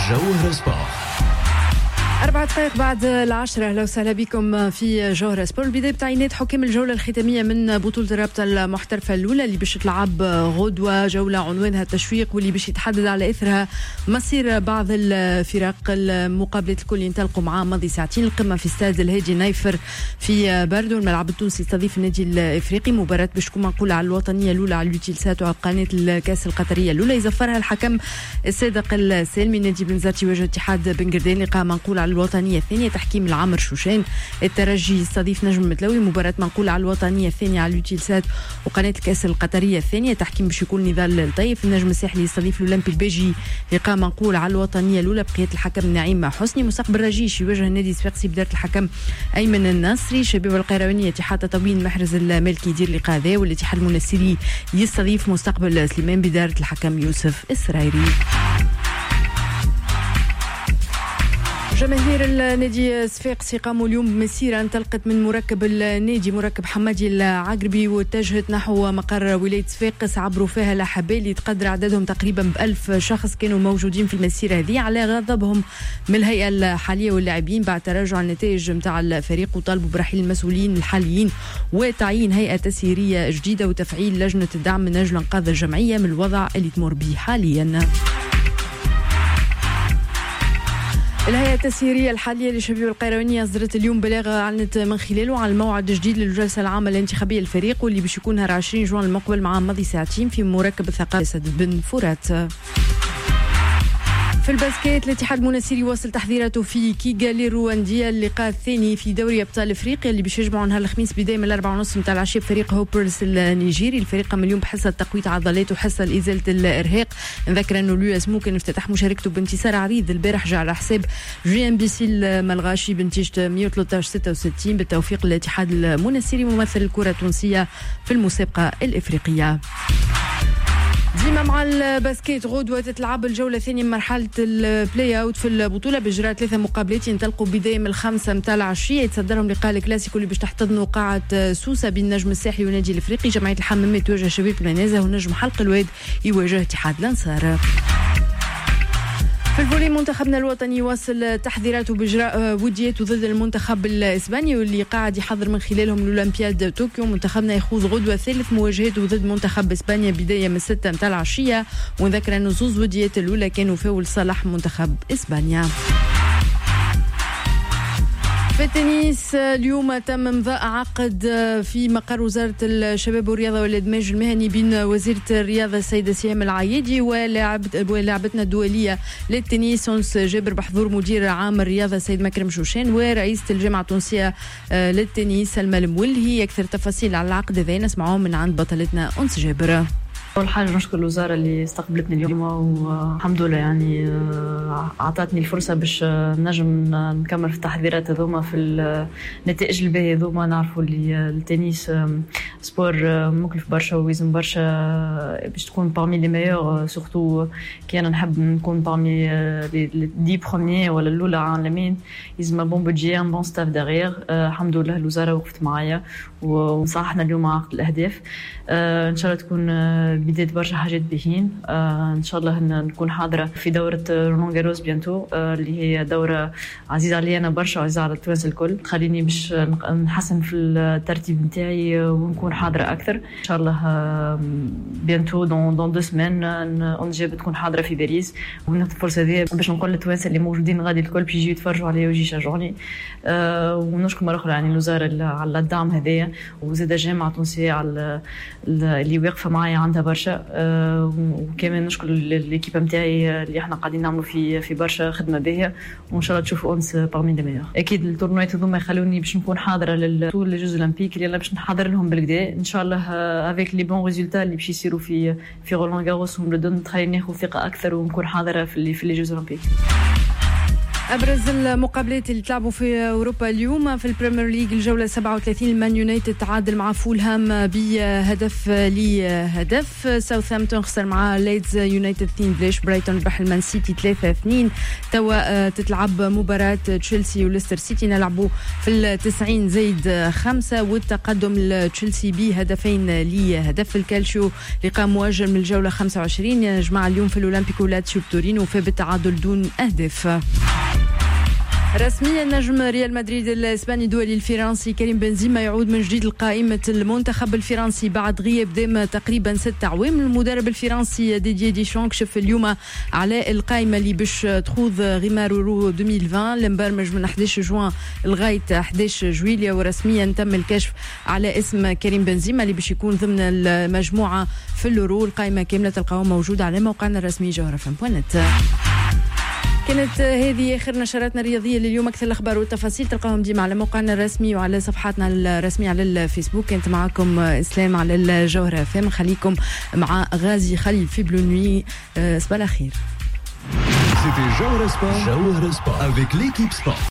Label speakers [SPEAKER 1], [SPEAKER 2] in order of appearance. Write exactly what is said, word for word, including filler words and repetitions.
[SPEAKER 1] جوهر سبورت.
[SPEAKER 2] أربع دقائق بعد العشرة. أهلا وسهلا بكم في جوهر سبورت. البداية بتعيينات حكام الجولة الختامية من بطولة الرابطة المحترفة الأولى اللي باش تلعب غدوة، جولة عنوانها التشويق واللي باش يتحدد على إثرها مصير بعض الفرق. المقابلات الكل ينطلقوا مع ماضي ساعتين. القمة في استاد الهادي نايفر في باردو. الملعب التونسي يستضيف النادي الإفريقي. مباراة باش تكون منقولة على الوطنية الأولى على اليوتيلسات وعلى قناة الكاس القطرية الأولى. يزفرها الحكم الصادق السالمي. نادي بنزرتي يواجه اتحاد بن قردان. لقاء منقول على الوطنية الثانية تحكيم العمر شوشان. الترجي يستضيف نجم متلوي. مباراة منقولة على الوطنية الثانية على اليوتيلسات وقناة الكاس القطرية الثانية تحكيم باش يكون نضال الطيف. النجم الساحلي يستضيف الأولمبي البيجي. لقاء منقول على الوطنية الأولى بقية الحكم نعيم حسني. مستقبل الرجيش يواجه النادي الصفاقسي بدارة الحكم أيمن الناصري. شباب القيروانية اتحاد تطاوين محرز المالكي يدير لقاء ذا. والاتحاد المنسيري يستضيف مستقبل سليمان بدارة الحكم يوسف السرايري. جماهير النادي الصفاقسي قاموا اليوم بمسيرة انطلقت من مركب النادي مركب حمادي العقربي واتجهت نحو مقر ولاية صفاقس. عبروا فيها الأحباء اللي تقدر عددهم تقريبا بألف شخص كانوا موجودين في المسيرة هذه على غضبهم من الهيئة الحالية واللاعبين بعد تراجع النتائج متاع الفريق، وطالبوا برحيل المسؤولين الحاليين وتعيين هيئة تسييرية جديدة وتفعيل لجنة الدعم من أجل إنقاذ الجمعية من الوضع اللي تمر به حاليا. الهيئة التسييرية الحالية لشباب القيروانية أصدرت اليوم بلاغ أعلنت من خلاله على الموعد الجديد للجلسة العامة الانتخابية للفريق واللي باش يكون نهار عشرين جوان المقبل مع ماضي ساعتين في مركب الثقافة سد بن فرات. في الباسكيت الاتحاد المنسيري يواصل تحضيراته في كيغالي روانديا. اللقاء الثاني في دوري ابطال افريقيا اللي باش يجمعوا نهار الخميس بدايه من الأربعة ونص نتاع العشيه فريق هوبرز النيجيري. الفريق قام اليوم بحصه تقويه عضلات وحصه لازاله الارهاق. نذكر انه اليو اس مو كان افتتح مشاركته بانتصار عريض البارح جاء على حساب جي ام بي سي الملغاشي بنتيجه مية وثلاثة عشر ستة وستين بالتوفيق للاتحاد المنسيري ممثل الكره التونسيه في المسابقه الافريقيه. ديما مع الباسكيت غدوة تتلعب الجولة الثانية من مرحلة البلاي اوت في البطولة بإجراء ثلاثة مقابلات ينطلقوا بداية من الخمسة متاع العشية. يتصدرهم لقاء الكلاسيكو اللي باش تحتضنوا قاعة سوسة بين النجم الساحلي والنادي الافريقي. جمعية الحمامات تواجه شباب المنازة ونجم حلق الواد يواجه اتحاد الانصار. في الفولي منتخبنا الوطني يواصل تحضيراته بإجراء وديات ضد المنتخب الإسباني واللي قاعد يحضر من خلالهم الأولمبياد طوكيو. منتخبنا يخوض غدوة ثالث مواجهاته ضد منتخب إسبانيا بداية من ستة متاع العشية. ونذكر أن زوز وديات الأولى كانوا فاول صالح منتخب إسبانيا. في التنس اليوم تم امضاء عقد في مقر وزارة الشباب والرياضة والإدماج المهني بين وزيرة الرياضة السيدة سهام العيادي ولاعبتنا الدولية للتنس أنس جابر بحضور مدير عام الرياضة السيد مكرم شوشان ورئيسة الجامعة التونسية للتنس سلمى المولهي. أكثر تفاصيل على العقد ذا نسمعهم من عند بطلتنا أنس جابر.
[SPEAKER 3] أول حاجة نشكر الوزارة اللي استقبلتني اليوم والحمد لله يعني أعطتني الفرصة باش نجم نكمل في التحضيرات هذوما في النتائج الباهية هذوما. نعرفوا اللي التنس سبور مكلف برشا ويزن برشا باش تكون بارمي لي ميور سورتو كي أنا نحب نكون بارمي لي بروميير ولا الأولى عالمين يزم بون بودجي ان بون ستاف داغيغ. الحمد لله الوزارة وقفت معايا وصححنا اليوم عقد الأهداف. إن شاء الله تكون بداية برشا حاجات بهين. آه إن شاء الله نكون حاضرة في دورة رولان جاروس بيانتو آه اللي هي دورة عزيزة علي أنا برشا وعزيزة على التوانسة الكل. خليني باش نحسن في الترتيب نتاعي ونكون حاضرة أكثر إن شاء الله. آه بيانتو دون دون دو سمان أنجي بتكون حاضرة في باريس وناخذ الفرصة هذه باش نقول للتوانسة اللي موجودين غادي الكل بيجي يتفرجوا عليا ويجي يشجعوني. آه ونشكر مرة أخرى يعني الوزارة على الدعم هذايا وزاد الجامعة التونسية على اللي واقفة معايا عندها برشا. أه وكمان نشكر الكيبه نتاعي اللي احنا قاعدين نعملوا في في برشا خدمه باهيه وان شاء الله تشوفوا انس بارمي دي ميور. اكيد التورنوات هذوما يخلوني باش نكون حاضره للطول للجوز اولمبيك اللي انا باش نحضر لهم بالكدا ان شاء الله افيك لي بون ريزولتا اللي باش يصيروا في في رولان غاروس ومبلدون تخليني ناخذ ثقه اكثر ونكون حاضره في في لي جوز اولمبيك.
[SPEAKER 2] أبرز المقابلات اللي تلعبوا في أوروبا اليوم في البريمير ليج الجولة سبعة وثلاثين المان يونايتد تعادل مع فولهام بهدف لهدف. ساوثهامبتون خسر مع ليدز يونايتد اثنين فلاش. برايتون ربح المان سيتي ثلاثة اثنين. توا تتلعب مباراة تشيلسي وليستر سيتي نلعبوا في التسعين زايد خمسة والتقدم لتشيلسي بهدفين لهدف. الكالشيو لقاء مواجه من الجولة خمسة وعشرين يا جماعة اليوم في الأولمبيكو لاتسيو بتورينو وفي بالتعادل دون أهداف. رسميا نجم ريال مدريد الاسباني الدولي الفرنسي كريم بنزيما يعود من جديد لقائمة المنتخب الفرنسي بعد غياب دام تقريبا ست اعوام. المدرب الفرنسي ديدييه ديشان كشف اليوم على القائمة اللي باش تخوض غيمار يورو ألفين وعشرين المبرمج من أحد عشر جوان لغاية أحد عشر جويلية. ورسميا تم الكشف على اسم كريم بنزيما اللي باش يكون ضمن المجموعة في اليورو. القائمة كاملة تلقاوها موجودة على موقعنا الرسمي جوهرة فم بوان نت. كانت هذه آخر نشراتنا الرياضية لليوم. أكثر الأخبار والتفاصيل تلقاهم ديما على موقعنا الرسمي وعلى صفحاتنا الرسمية على الفيسبوك. كانت معكم إسلام على الجوهرة فم. خليكم مع غازي خليل في بلو نوي. صباح الخير.
[SPEAKER 1] C'était Jawhara Sport. Jawhara Sport avec l'équipe sport.